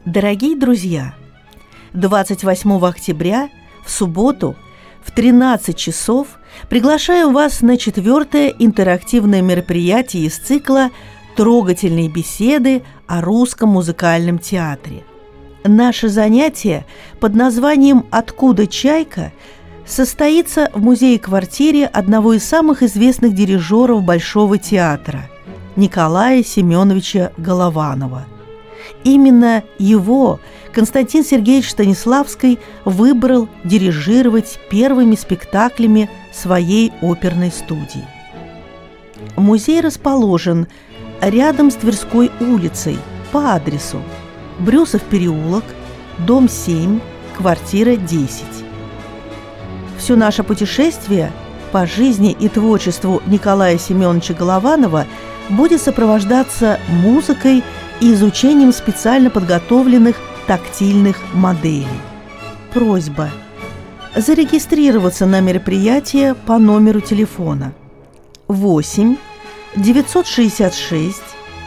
Дорогие друзья, 28 октября в субботу в 13 часов приглашаем вас на 4-е интерактивное мероприятие из цикла «Трогательные беседы о русском музыкальном театре». Наше занятие под названием «Откуда чайка» состоится в музее-квартире одного из самых известных дирижеров Большого театра – Николая Семеновича Голованова. Именно его Константин Сергеевич Станиславский выбрал дирижировать первыми спектаклями своей оперной студии. Музей расположен рядом с Тверской улицей по адресу Брюсов переулок, дом 7, квартира 10. Все наше путешествие по жизни и творчеству Николая Семеновича Голованова будет сопровождаться музыкой и изучением специально подготовленных тактильных моделей. Просьба зарегистрироваться на мероприятие по номеру телефона 8 966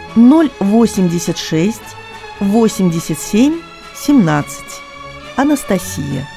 086 87 17. Анастасия.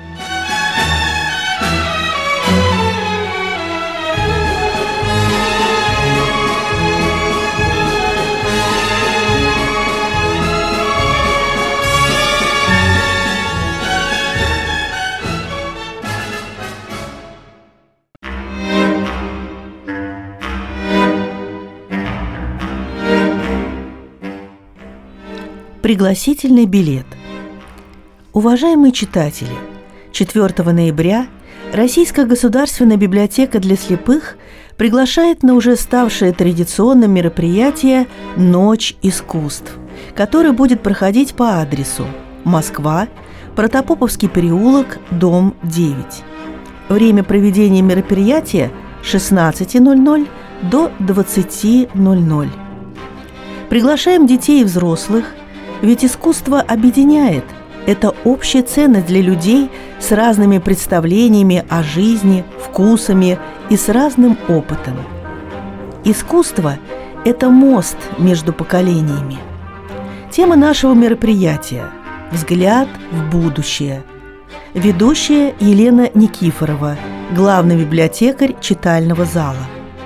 Пригласительный билет. Уважаемые читатели, 4 ноября Российская государственная библиотека для слепых приглашает на уже ставшее традиционным мероприятие «Ночь искусств», которое будет проходить по адресу Москва, Протопоповский переулок, дом 9. Время проведения мероприятия с 16:00 до 20:00. Приглашаем детей и взрослых, ведь искусство объединяет. Это общая ценность для людей с разными представлениями о жизни, вкусами и с разным опытом. Искусство – это мост между поколениями. Тема нашего мероприятия – «Взгляд в будущее». Ведущая Елена Никифорова, главный библиотекарь читального зала.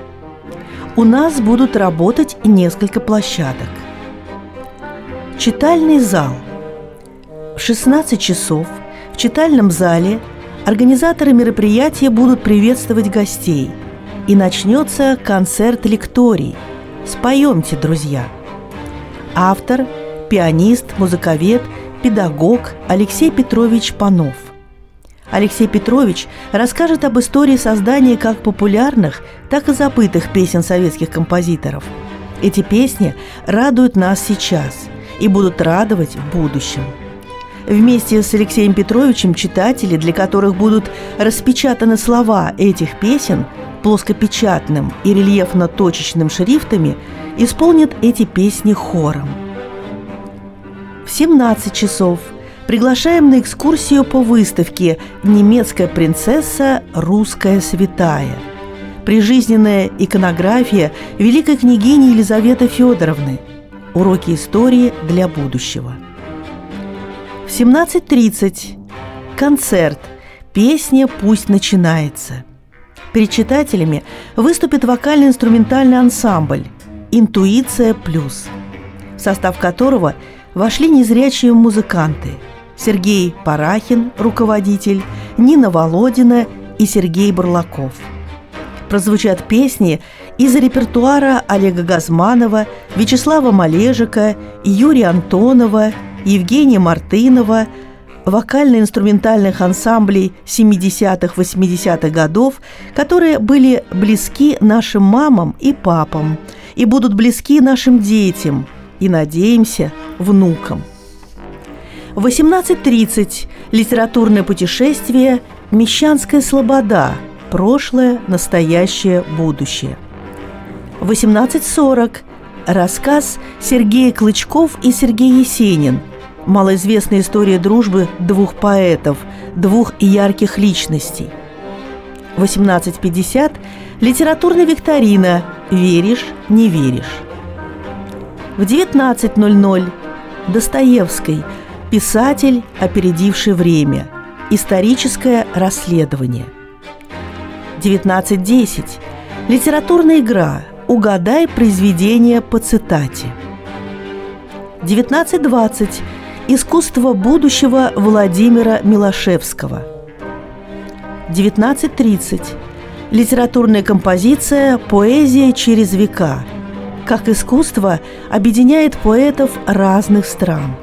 У нас будут работать несколько площадок. Читальный зал. В 16 часов в читальном зале организаторы мероприятия будут приветствовать гостей, и начнется концерт-лекторий «Споемте, друзья». Автор – пианист, музыковед, педагог Алексей Петрович Панов. Алексей Петрович расскажет об истории создания как популярных, так и забытых песен советских композиторов. Эти песни радуют нас сейчас и будут радовать в будущем. Вместе с Алексеем Петровичем читатели, для которых будут распечатаны слова этих песен плоскопечатным и рельефно-точечным шрифтами, исполнят эти песни хором. В 17 часов приглашаем на экскурсию по выставке «Немецкая принцесса. Русская святая». Прижизненная иконография великой княгини Елизаветы Федоровны. Уроки истории для будущего. В 17:30 концерт «Песня пусть начинается». Перед читателями выступит вокально-инструментальный ансамбль «Интуиция плюс», в состав которого вошли незрячие музыканты Сергей Парахин, руководитель, Нина Володина и Сергей Бурлаков. Прозвучат песни из репертуара Олега Газманова, Вячеслава Малежика, Юрия Антонова, Евгения Мартынова, вокально-инструментальных ансамблей 70-х-80-х годов, которые были близки нашим мамам и папам и будут близки нашим детям и, надеемся, внукам. В 18:30 литературное путешествие «Мещанская слобода. Прошлое, настоящее, будущее». В 18:40 рассказ Сергей Клычков и Сергей Есенин. Малоизвестная история дружбы двух поэтов, двух ярких личностей. В 18:50 литературная викторина «Веришь, не веришь». В 19:00 Достоевский. Писатель, опередивший время. Историческое расследование. 19:10. Литературная игра. Угадай произведение по цитате. 19:20. Искусство будущего Владимира Милошевского. 19:30. Литературная композиция «Поэзия через века». Как искусство объединяет поэтов разных стран.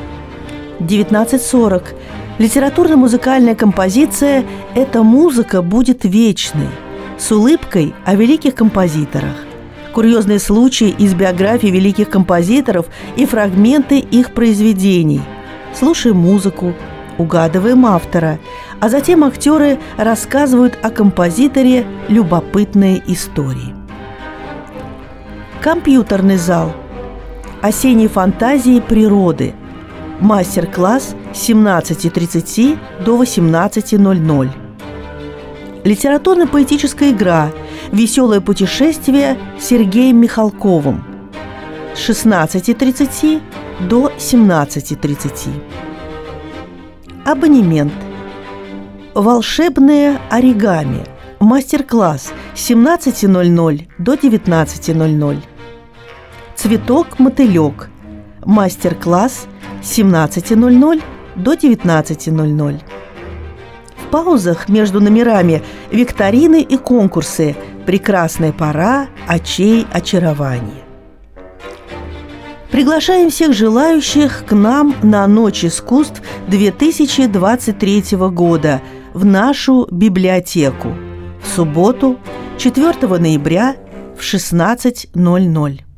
19:40. Литературно-музыкальная композиция «Эта музыка будет вечной» с улыбкой о великих композиторах. Курьезные случаи из биографий великих композиторов и фрагменты их произведений. Слушаем музыку, угадываем автора, а затем актеры рассказывают о композиторе любопытные истории. Компьютерный зал. Осенние фантазии природы. Мастер-класс с 17:30 до 18:00. Литературно-поэтическая игра «Веселое путешествие» с Сергеем Михалковым с 16:30 до 17:30. Абонемент. Волшебное оригами. Мастер-класс с 17:00 до 19:00. Цветок-мотылек. Мастер-класс с 17:00 до 19:00. В паузах между номерами викторины и конкурсы «Прекрасная пора очей очарования». Приглашаем всех желающих к нам на Ночь искусств 2023 года в нашу библиотеку в субботу, 4 ноября в 16:00.